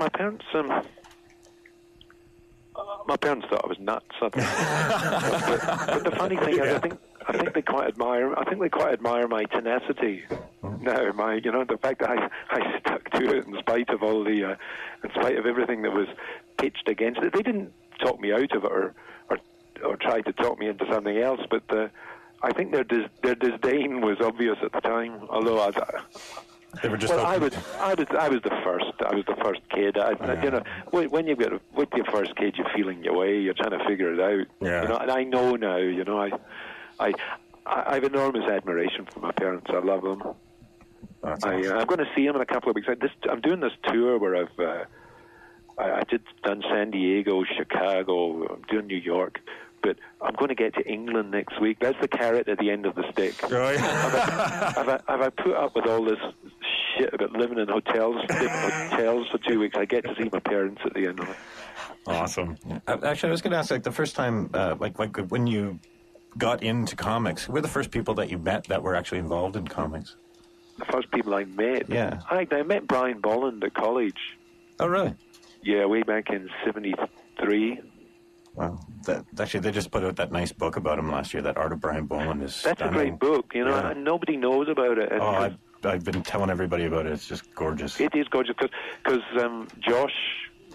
My parents thought I was nuts. But the funny thing is, I think they quite admire my tenacity. No, the fact that I stuck to it in spite of in spite of everything that was pitched against it. They didn't talk me out of it or try to talk me into something else. But I think their disdain was obvious at the time. Although they were just. Well, I was the first. I was the first kid. When you get with your first kid, you're feeling your way. You're trying to figure it out. Yeah. And I know now. I have enormous admiration for my parents. I love them. That's awesome. I'm going to see them in a couple of weeks. I'm doing this tour where I've done San Diego, Chicago. I'm doing New York. But I'm going to get to England next week. That's the carrot at the end of the stick. Oh, yeah. Have I put up with all this shit about living in hotels for 2 weeks? I get to see my parents at the end of it. Awesome. Actually, I was going to ask, the first time, when you got into comics, who were the first people that you met that were actually involved in comics? The first people I met? Yeah. I met Brian Bolland at college. Oh, really? Yeah, way back in 1973. Wow. Actually, they just put out that nice book about him last year. That Art of Brian Bolland is That's stunning. a great book, and nobody knows about it. I've been telling everybody about it. It's just gorgeous. It is gorgeous because Josh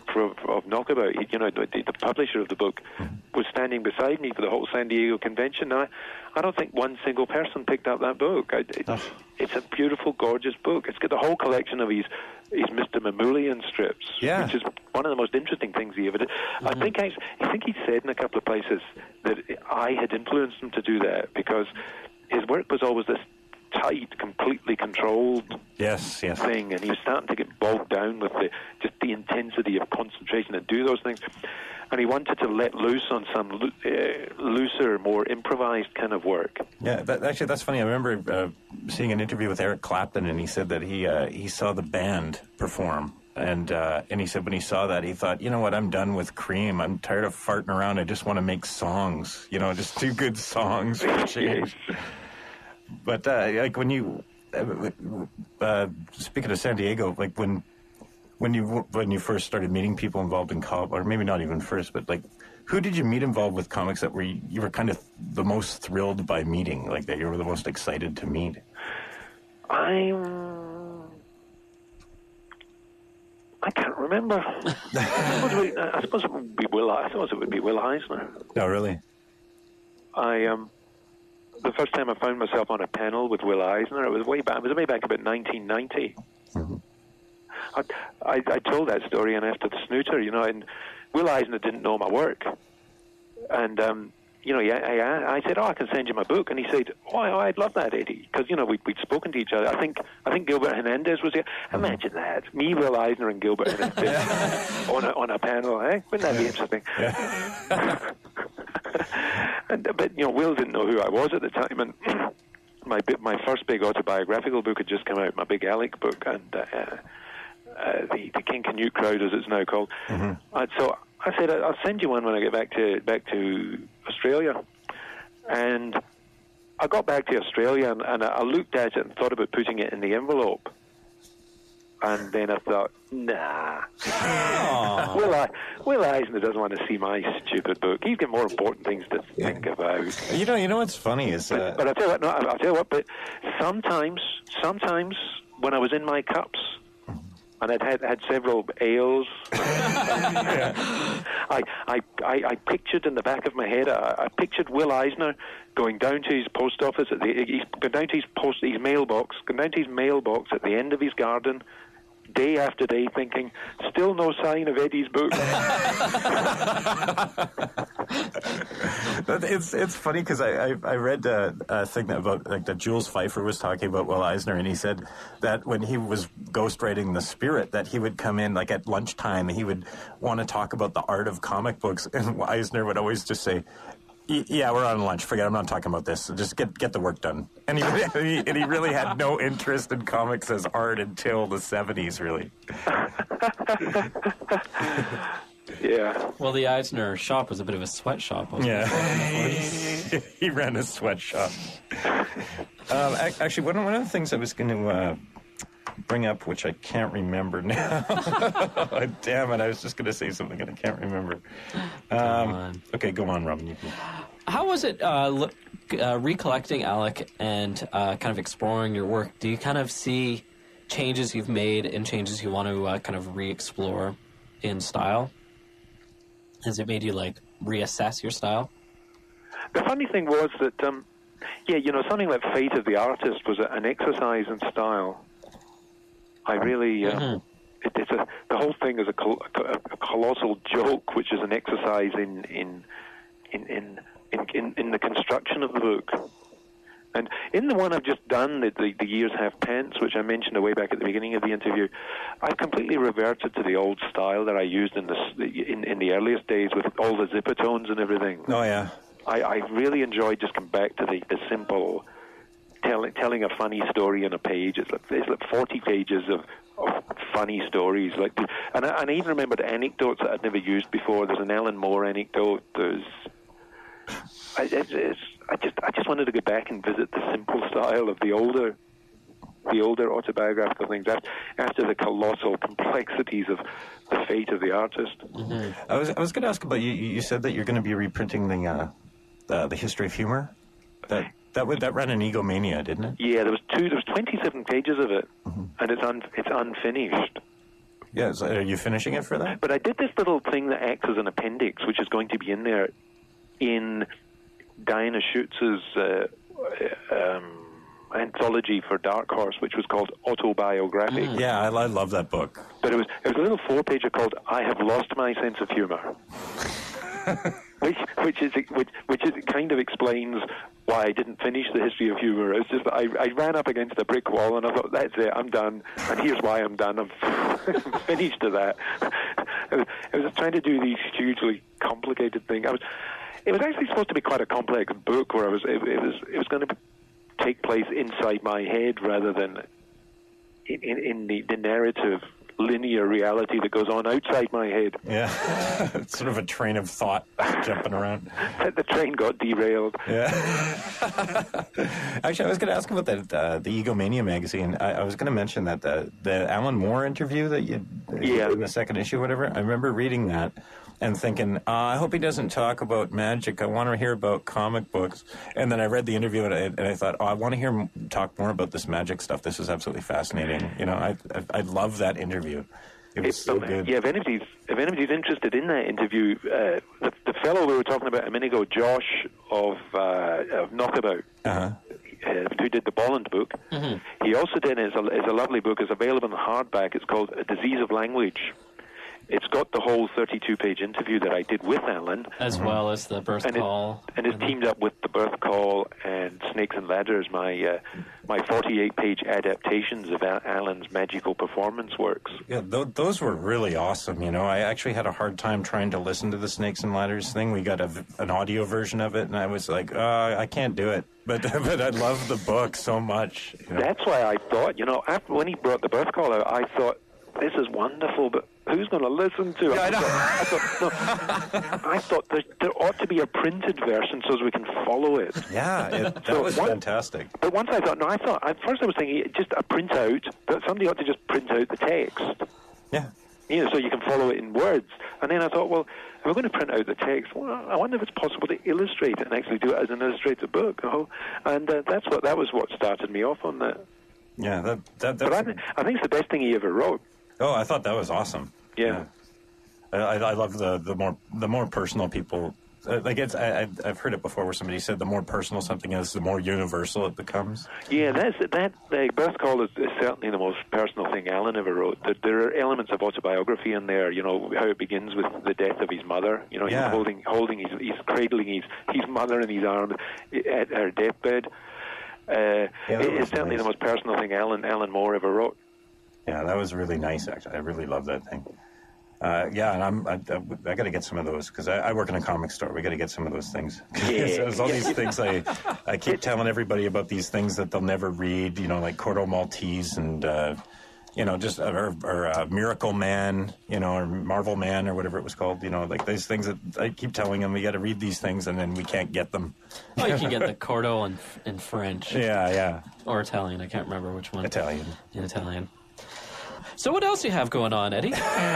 of Knockabout, the publisher of the book, was standing beside me for the whole San Diego convention. Now, I don't think one single person picked up that book. It's a beautiful, gorgeous book. It's got the whole collection of his Mr. Mamoulian strips, which is one of the most interesting things he ever did. I think he said in a couple of places that I had influenced him to do that, because his work was always this tight, completely controlled thing, and he was starting to get bogged down with the intensity of concentration and do those things, and he wanted to let loose on some looser, more improvised kind of work. Yeah, that's funny. I remember seeing an interview with Eric Clapton, and he said that he saw the band perform. And he said when he saw that, he thought, you know what, I'm done with Cream. I'm tired of farting around. I just want to make songs, just do good songs for a change. But like when you speaking of San Diego, like when you first started meeting people involved in comics, or maybe not even first, but like who did you meet involved with comics that you were kind of the most thrilled by meeting, like that you were the most excited to meet? I can't remember. I suppose it would be Will. I suppose it would be Will Eisner. Oh, really? The first time I found myself on a panel with Will Eisner, it was way back about 1990. Mm-hmm. I told that story on After the Snooter, and Will Eisner didn't know my work. And, I said, I can send you my book. And he said, I'd love that, Eddie. Because, we'd spoken to each other. I think Gilbert Hernandez was here. Imagine that. Me, Will Eisner, and Gilbert Hernandez on a panel, eh? Wouldn't that be interesting? Yeah. But Will didn't know who I was at the time, and my first big autobiographical book had just come out, my Big Alec book, and the King Canute Crowd, as it's now called. Mm-hmm. So I said, I'll send you one when I get back to Australia. And I got back to Australia, and I looked at it and thought about putting it in the envelope. And then I thought, nah. Will Eisner doesn't want to see my stupid book. He's got more important things to think about. You know what's funny is... But I'll tell you what, but sometimes when I was in my cups, and I'd had several ales, I pictured in the back of my head, I pictured Will Eisner going down to his post office, going down to his mailbox at the end of his garden, day after day, thinking, still no sign of Eddie's book. It's funny because I read a thing about that Jules Pfeiffer was talking about Will Eisner, and he said that when he was ghostwriting The Spirit, that he would come in like at lunchtime and he would want to talk about the art of comic books, and Eisner would always just say, yeah, we're on lunch. Forget, I'm not talking about this. Just get the work done. And he really had no interest in comics as art until the 70s, really. Yeah. Well, the Eisner shop was a bit of a sweatshop, wasn't it? He ran a sweatshop. Actually, one of the things I was going to bring up, which I can't remember now. Damn it, I was just going to say something and I can't remember. Okay, go on, Robin. How was it recollecting Alec and kind of exploring your work? Do you kind of see changes you've made and changes you want to kind of re-explore in style? Has it made you, reassess your style? The funny thing was that, something like Fate of the Artist was an exercise in style. I really, the whole thing is a colossal joke, which is an exercise in the construction of the book. And in the one I've just done, the Years Have Pants, which I mentioned way back at the beginning of the interview, I've completely reverted to the old style that I used in the earliest days with all the zipper tones and everything. Oh, yeah. I really enjoyed just coming back to the simple telling a funny story on a page. It's like 40 pages of funny stories. And I even remembered anecdotes that I'd never used before. There's an Alan Moore anecdote. I just wanted to go back and visit the simple style of the older autobiographical things after the colossal complexities of the Fate of the Artist. Mm-hmm. I was going to ask about you. You said that you're going to be reprinting the History of Humor. That ran in Egomania, didn't it? Yeah, there was 27 pages of it, and it's unfinished. Yeah, so are you finishing it for that? But I did this little thing that acts as an appendix, which is going to be in there in Diana Schutz's anthology for Dark Horse, which was called Autobiographic. Yeah, I love that book. But it was a little 4-pager called "I Have Lost My Sense of Humor," which kind of explains why I didn't finish the history of humor. It's just that I ran up against a brick wall and I thought, that's it, I'm done, and here's why I'm done. I'm finished to that. I was trying to do these hugely complicated things. It was actually supposed to be quite a complex book where it was going to take place inside my head rather than in the narrative linear reality that goes on outside my head. Yeah, it's sort of a train of thought jumping around. The train got derailed. Yeah. Actually, I was going to ask about the Egomania magazine. I was going to mention that the Alan Moore interview that you in the second issue, whatever. I remember reading that and thinking, I hope he doesn't talk about magic. I want to hear about comic books. And then I read the interview and I thought, I want to hear talk more about this magic stuff. This is absolutely fascinating. You know, I love that interview. It was so good. Yeah, if anybody's interested in that interview, the fellow we were talking about a minute ago, Josh of Knockabout, who did the Bolland book, he also did it's a lovely book. It's available in hardback. It's called A Disease of Language. It's got the whole 32-page interview that I did with Alan. As well as the birth call. And it's teamed up with the birth call and Snakes and Ladders, my 48-page adaptations of Alan's magical performance works. Yeah, those were really awesome. You know, I actually had a hard time trying to listen to the Snakes and Ladders thing. We got an audio version of it, and I was like, I can't do it. But I love the book so much. You know? That's why I thought, after when he brought the birth call out, I thought, this is wonderful, but who's going to listen to it? Yeah, I thought there ought to be a printed version so as we can follow it. Yeah, that was fantastic. But once I thought, at first I was thinking just a printout, but somebody ought to just print out the text. Yeah. So you can follow it in words. And then I thought, well, if we're going to print out the text, well, I wonder if it's possible to illustrate it and actually do it as an illustrated book. And that was what started me off on that. Yeah, but I think it's the best thing he ever wrote. Oh, I thought that was awesome. Yeah. I love the more personal people. I've heard it before where somebody said the more personal something is, the more universal it becomes. Yeah, that Birth Call is certainly the most personal thing Alan ever wrote. There are elements of autobiography in there. How it begins with the death of his mother. He's he's cradling his mother in his arms at her deathbed. It's certainly the most personal thing Alan Moore ever wrote. Yeah, that was really nice. Actually, I really love that thing. And I got to get some of those because I work in a comic store. We got to get some of those things. There's all these things I keep telling everybody about these things that they'll never read. Like Corto Maltese and just or Miracle Man, or Marvel Man or whatever it was called. Like these things that I keep telling them we got to read these things and then we can't get them. Oh, you can get the Corto in French. Yeah. Or Italian. I can't remember which one. Italian. In Italian. So what else do you have going on, Eddie?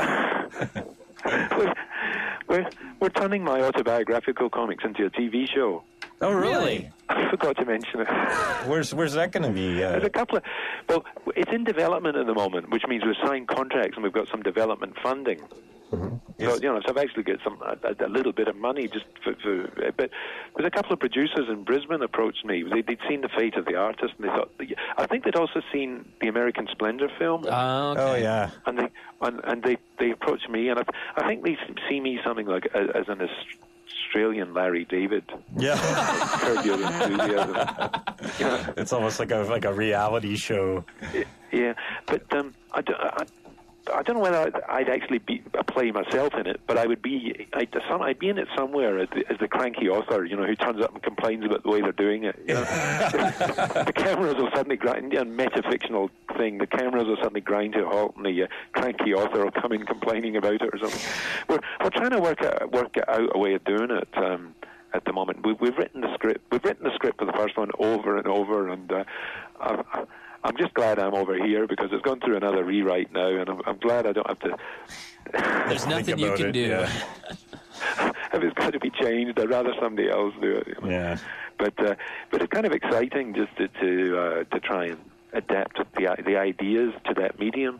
We're turning my autobiographical comics into a TV show. Oh, really? I forgot to mention it. Where's that going to be? There's a couple of... Well, it's in development at the moment, which means we've signed contracts and we've got some development funding. Mm-hmm. Yes. So, so I've actually got a little bit of money just for... But there's a couple of producers in Brisbane approached me. They'd seen The Fate of the Artist and they thought... I think they'd also seen the American Splendor film. Okay. Oh, yeah. And they approached me, and I think they see me something like as an Australian Larry David. Yeah. Curb Your Enthusiasm. It's almost like a reality show. Yeah, but I don't know whether I'd actually play myself in it, but I'd be in it somewhere as the cranky author, who turns up and complains about the way they're doing it. The cameras will suddenly grind, metafictional thing. The cameras will suddenly grind to a halt, and the cranky author will come in complaining about it or something. We're trying to work out a way of doing it. At the moment, we've written the script. We've written the script for the first one over and over, and I'm just glad I'm over here because it's gone through another rewrite now, and I'm glad I don't have to. There's nothing you can do. Yeah. If it's got to be changed, I'd rather somebody else do it. Yeah. But it's kind of exciting just to try and adapt the ideas to that medium.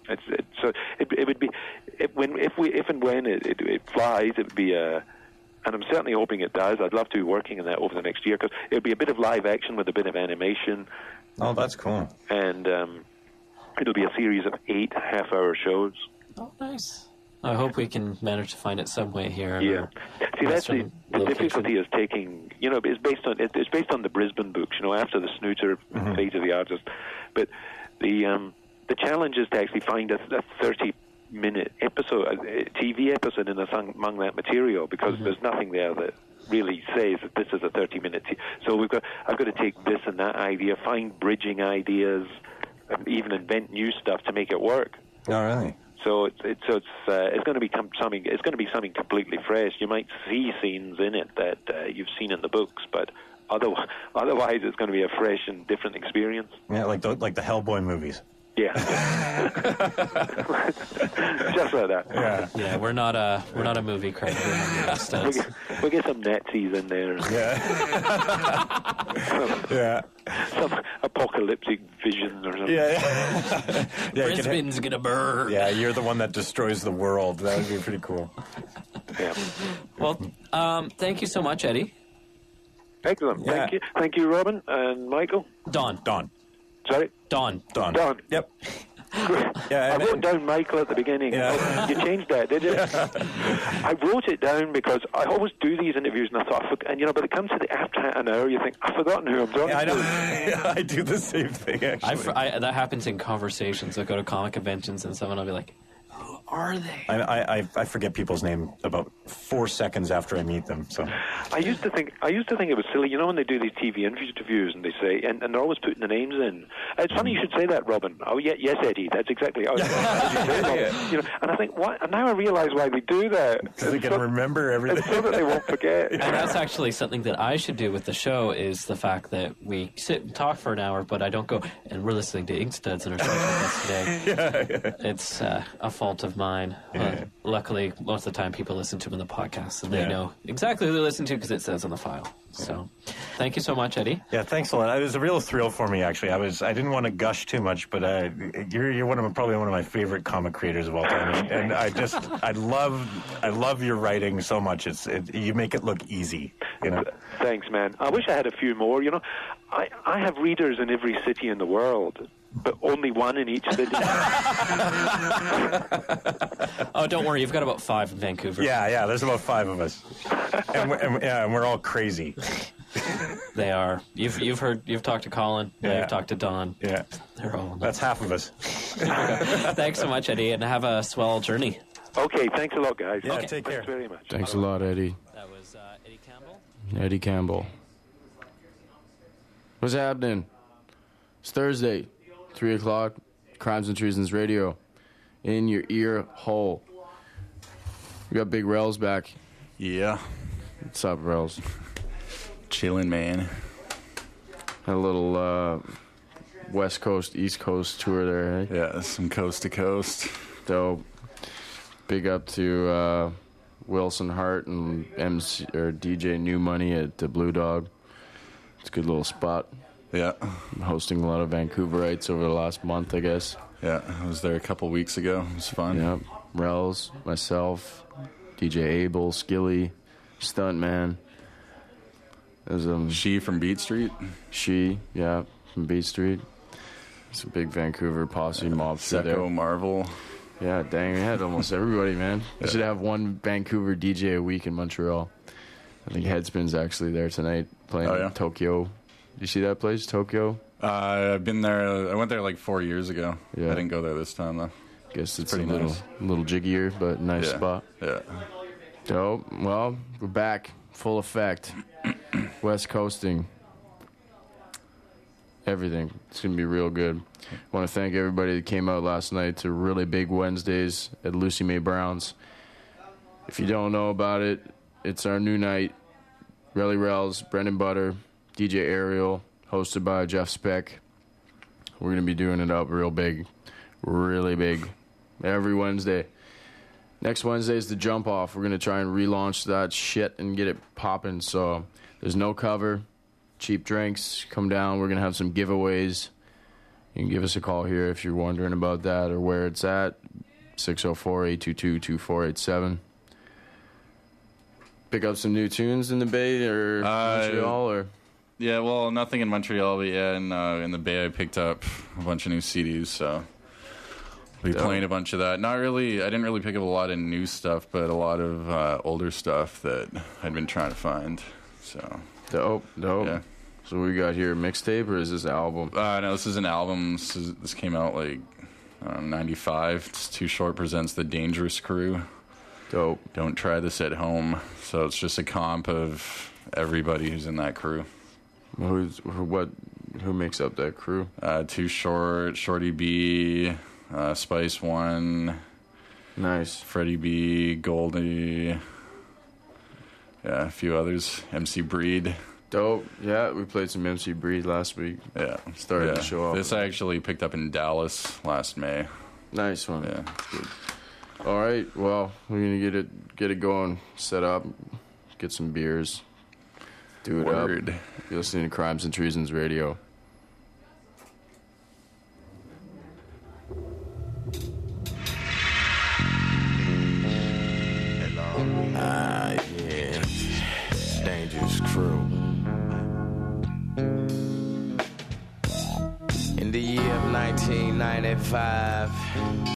So it would be if and when it flies, it would be a. And I'm certainly hoping it does. I'd love to be working on that over the next year, because it would be a bit of live action with a bit of animation. Oh, that's cool. And it'll be a series of 8 half-hour shows. Oh, nice. I hope we can manage to find it some way here. Yeah. See, that's the difficulty is taking. It's based on the Brisbane books. After the Snooter Fate of the Artist, but the challenge is to actually find a 30-minute episode, a TV episode among that material, because there's nothing there that really says that this is a 30-minute. So I've got to take this and that idea, find bridging ideas, and even invent new stuff to make it work. Oh, really? So it's going to become something. It's going to be something completely fresh. You might see scenes in it that you've seen in the books, but otherwise it's going to be a fresh and different experience. Yeah, like the Hellboy movies. Yeah, just like that. Yeah, we're not a movie crowd. We'll get some Nazis in there. Yeah. Some apocalyptic vision or something. Yeah. Brisbane's gonna burn. Yeah, you're the one that destroys the world. That would be pretty cool. Yeah. Well, thank you so much, Eddie. Excellent. Yeah. Thank you, Robin and Michael. Don. Sorry. Don. Yep. Yeah, I wrote down Michael at the beginning. Yeah. Oh, you changed that, did you? I wrote it down because I always do these interviews, and I thought, and but it comes to the after an hour, you think, I've forgotten who I'm talking I know. to. I do the same thing, actually. That happens in conversations. I go to comic conventions, and someone will be like, "Who are they?" I forget people's name about 4 seconds after I meet them. So I used to think it was silly. When they do these TV interviews and they say, and they're always putting the names in. It's funny you should say that, Robin. Oh, yeah, yes, Eddie. That's exactly. And I think, what? And now I realise why they do that. because they can remember everything. It's so that they won't forget. And that's actually something that I should do with the show, is the fact that we sit and talk for an hour, but I don't go, and we're listening to Inkstuds and our show with us today. It's a fault of mine. Luckily, most of the time people listen to them in the podcast, and they know exactly who they listen to because it says on the file. So, thank you so much, Eddie. Yeah, thanks a lot. It was a real thrill for me, actually. I didn't want to gush too much, but you're probably one of my favorite comic creators of all time, and I love your writing so much. You make it look easy. Thanks, man. I wish I had a few more. I have readers in every city in the world, but only one in each city. Oh, don't worry. You've got about 5 in Vancouver. Yeah. There's about 5 of us, and we're all crazy. They are. You've talked to Colin. Yeah. You've talked to Don. Yeah. They're all. That's half of us. Thanks so much, Eddie, and have a swell journey. Okay, thanks a lot, guys. Yeah, take care. Thanks very much. Thanks a lot, Eddie. That was Eddie Campbell. Eddie Campbell. What's happening? It's Thursday, 3 o'clock, Crimes and Treasons Radio. In your ear hole. We got Big Rels back. Yeah. What's up, Rels? Chillin', man. Had a little West Coast, East Coast tour there, hey? Yeah, some coast to coast. Dope. Big up to Wilson Hart and DJ New Money at the Blue Dog. It's a good little spot. Yeah. I'm hosting a lot of Vancouverites over the last month, I guess. Yeah, I was there a couple weeks ago. It was fun. Yep. Rels, myself, DJ Abel, Skilly, Stuntman. There's She from Beat Street? From Beat Street. It's a big Vancouver posse mob. Secco Marvel. Yeah, dang, we had almost everybody, man. We should have one Vancouver DJ a week in Montreal. I think Headspin's actually there tonight playing Tokyo. Did you see that place, Tokyo? I've been there. I went there like 4 years ago. Yeah. I didn't go there this time, though. Guess it's pretty a nice. little jiggier, but nice spot. Yeah. Dope. Well, we're back. Full effect. West Coasting. Everything. It's going to be real good. I want to thank everybody that came out last night to Really Big Wednesdays at Lucy Mae Brown's. If you don't know about it, it's our new night. Relly Rels, Brendan Butter, DJ Ariel, hosted by Jeff Speck. We're going to be doing it up real big. Really big. Every Wednesday. Next Wednesday is the Jump Off. We're going to try and relaunch that shit and get it popping. So there's no cover. Cheap drinks. Come down. We're going to have some giveaways. You can give us a call here if you're wondering about that or where it's at. 604-822-2487. Pick up some new tunes in the Bay or Montreal, or Yeah, well, nothing in Montreal, but yeah, in the Bay I picked up a bunch of new CDs, so we playing a bunch of that. Not really, I didn't really pick up a lot of new stuff, but a lot of older stuff that I'd been trying to find. So dope. Yeah. So what we got here, mixtape, or is this an album? No, this is an album. This came out like 95. It's Too Short presents The Dangerous Crew. Dope. Don't try this at home. So it's just a comp of everybody who's in that crew. Who makes up that crew? Too Short, Shorty B, Spice One, Nice. Freddie B, Goldie, yeah, a few others. MC Breed. Dope. Yeah, we played some MC Breed last week. Yeah, Started to show off. This I actually picked up in Dallas last May. Nice one. Yeah. Good. All right. Well, we're gonna get it going, set up, get some beers, do it Word. up. You're listening to Crimes and Treasons Radio. Yeah. Dangerous Crew. In the year of 1995,